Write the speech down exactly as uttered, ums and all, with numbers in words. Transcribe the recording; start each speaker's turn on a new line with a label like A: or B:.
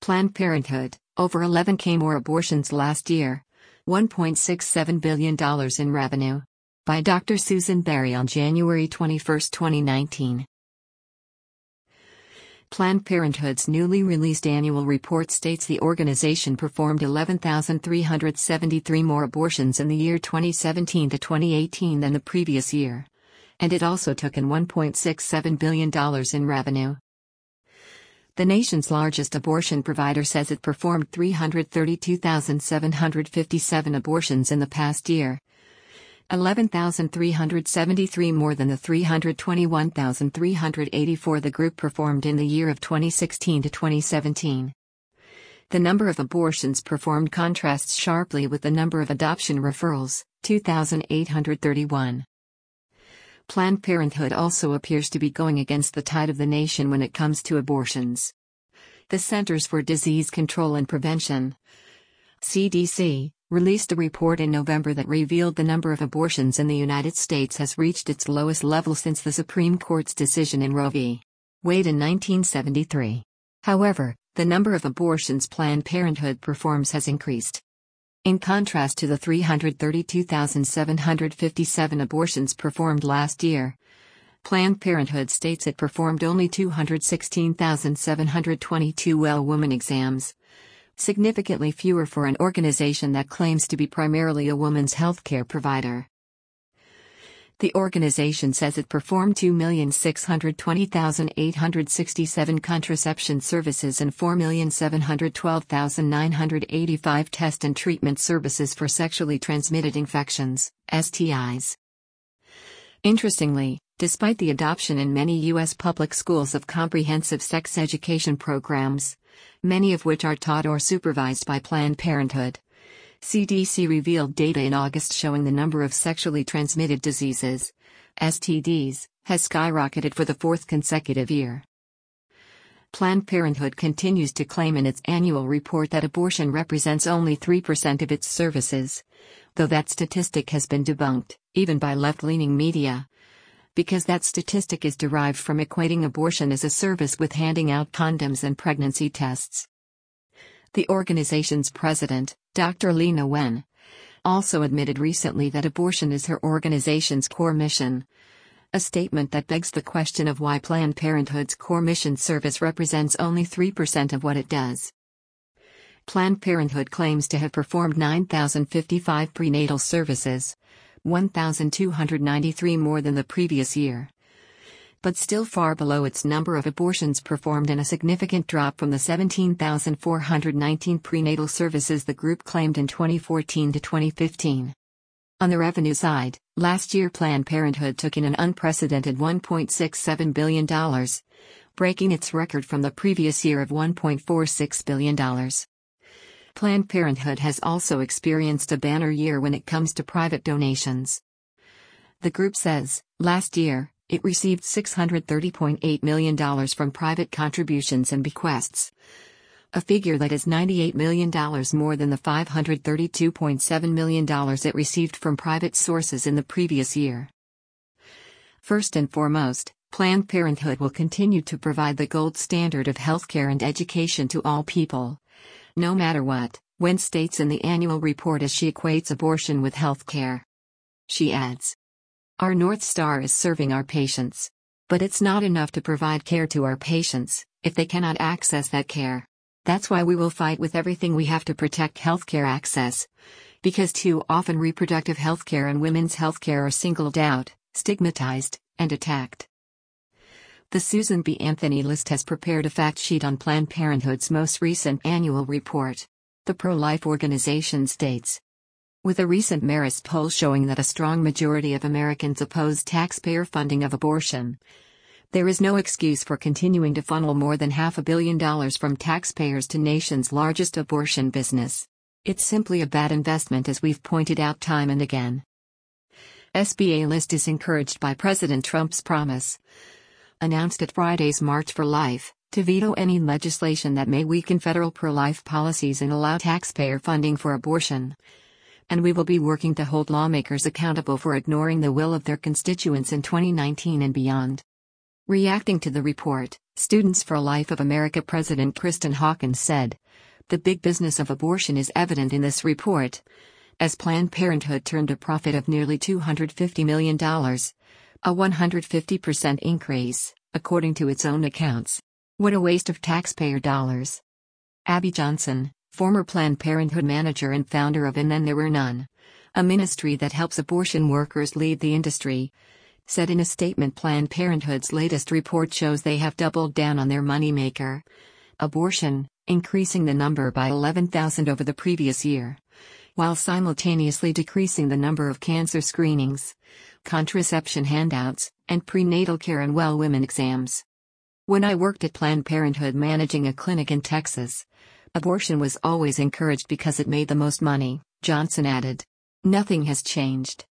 A: Planned Parenthood, over eleven K more abortions last year. one point six seven billion dollars in revenue. By Doctor Susan Berry on January twenty-first, twenty nineteen. Planned Parenthood's newly released annual report states the organization performed eleven thousand three hundred seventy-three more abortions in the year twenty seventeen to twenty eighteen than the previous year. And it also took in one point six seven billion dollars in revenue. The nation's largest abortion provider says it performed three hundred thirty-two thousand seven hundred fifty-seven abortions in the past year. eleven thousand three hundred seventy-three more than the three hundred twenty-one thousand three hundred eighty-four the group performed in the year of twenty sixteen to twenty seventeen. The number of abortions performed contrasts sharply with the number of adoption referrals, two thousand eight hundred thirty-one. Planned Parenthood also appears to be going against the tide of the nation when it comes to abortions. The Centers for Disease Control and Prevention, C D C, released a report in November that revealed the number of abortions in the United States has reached its lowest level since the Supreme Court's decision in Roe v. Wade in nineteen seventy-three. However, the number of abortions Planned Parenthood performs has increased. In contrast to the three hundred thirty-two thousand seven hundred fifty-seven abortions performed last year, Planned Parenthood states it performed only two hundred sixteen thousand seven hundred twenty-two well-woman exams, significantly fewer for an organization that claims to be primarily a woman's healthcare provider. The organization says it performed two million six hundred twenty thousand eight hundred sixty-seven contraception services and four million seven hundred twelve thousand nine hundred eighty-five test and treatment services for sexually transmitted infections, S T Is. Interestingly, despite the adoption in many U S public schools of comprehensive sex education programs, many of which are taught or supervised by Planned Parenthood, C D C revealed data in August showing the number of sexually transmitted diseases, S T Ds, has skyrocketed for the fourth consecutive year. Planned Parenthood continues to claim in its annual report that abortion represents only three percent of its services, though that statistic has been debunked, even by left-leaning media, because that statistic is derived from equating abortion as a service with handing out condoms and pregnancy tests. The organization's president, Doctor Leana Wen, also admitted recently that abortion is her organization's core mission, a statement that begs the question of why Planned Parenthood's core mission service represents only three percent of what it does. Planned Parenthood claims to have performed nine thousand fifty-five prenatal services, one thousand two hundred ninety-three more than the previous year, but still far below its number of abortions performed and a significant drop from the seventeen thousand four hundred nineteen prenatal services the group claimed in twenty fourteen to twenty fifteen. On the revenue side, last year Planned Parenthood took in an unprecedented one point six seven billion dollars, breaking its record from the previous year of one point four six billion dollars. Planned Parenthood has also experienced a banner year when it comes to private donations. The group says, last year, it received six hundred thirty point eight million dollars from private contributions and bequests, a figure that is ninety-eight million dollars more than the five hundred thirty-two point seven million dollars it received from private sources in the previous year. First and foremost, Planned Parenthood will continue to provide the gold standard of healthcare and education to all people, no matter what, Wen states in the annual report as she equates abortion with healthcare. She adds, "Our North Star is serving our patients. But it's not enough to provide care to our patients, if they cannot access that care. That's why we will fight with everything we have to protect healthcare access. Because too often reproductive healthcare and women's healthcare are singled out, stigmatized, and attacked." The Susan B. Anthony List has prepared a fact sheet on Planned Parenthood's most recent annual report. The pro-life organization states, with a recent Marist poll showing that a strong majority of Americans oppose taxpayer funding of abortion, there is no excuse for continuing to funnel more than half a billion dollars from taxpayers to nation's largest abortion business. It's simply a bad investment, as we've pointed out time and again. S B A List is encouraged by President Trump's promise, announced at Friday's March for Life, to veto any legislation that may weaken federal pro-life policies and allow taxpayer funding for abortion. And we will be working to hold lawmakers accountable for ignoring the will of their constituents in twenty nineteen and beyond. Reacting to the report, Students for Life of America President Kristen Hawkins said, "The big business of abortion is evident in this report. As Planned Parenthood turned a profit of nearly two hundred fifty million dollars, a one hundred fifty percent increase, according to its own accounts. What a waste of taxpayer dollars." Abby Johnson, former Planned Parenthood manager and founder of And Then There Were None, a ministry that helps abortion workers leave the industry, said in a statement Planned Parenthood's latest report shows they have doubled down on their moneymaker, abortion, increasing the number by eleven thousand over the previous year, while simultaneously decreasing the number of cancer screenings, contraception handouts, and prenatal care and well women exams. "When I worked at Planned Parenthood managing a clinic in Texas, abortion was always encouraged because it made the most money," Johnson added. "Nothing has changed.